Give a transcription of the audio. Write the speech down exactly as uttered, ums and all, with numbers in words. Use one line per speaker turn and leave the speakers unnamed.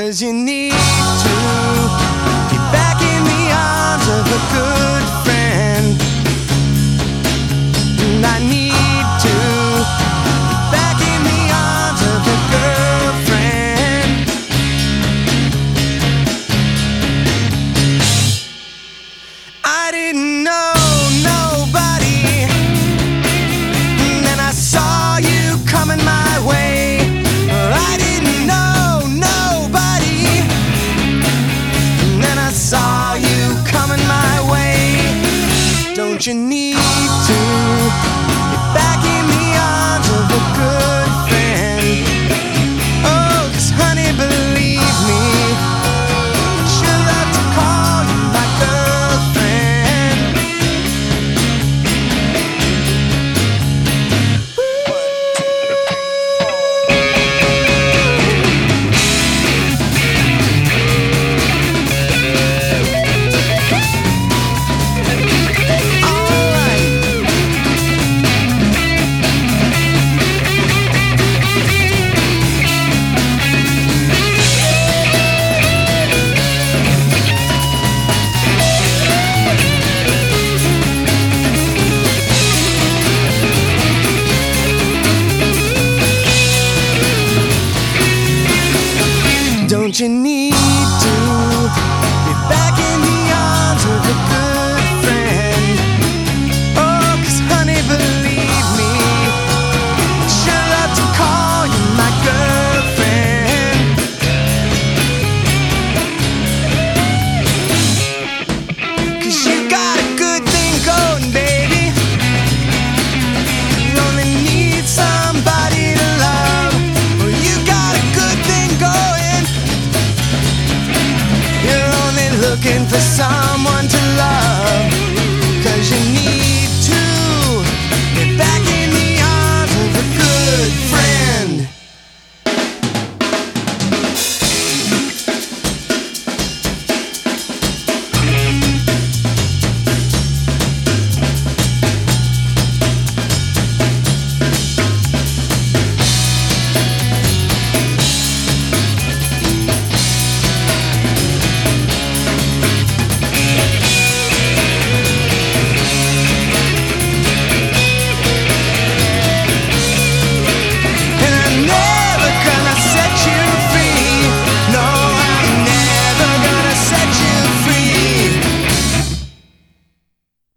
'cause you need to be back in the arms of a good friend. And I need to be back in the arms of a girlfriend. I didn't know nobody, and then I saw you coming my way. I didn't know nobody, and then I saw you coming my way. Don't you need